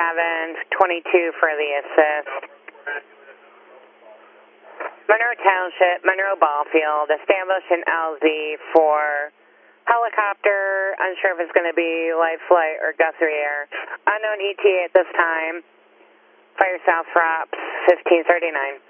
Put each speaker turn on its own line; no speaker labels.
722 for the assist. Monroe Township, Monroe Ballfield, establish an LZ for helicopter, unsure if it's going to be live flight or Guthrie Air. Unknown ETA at this time. Fire south for ops, 1539.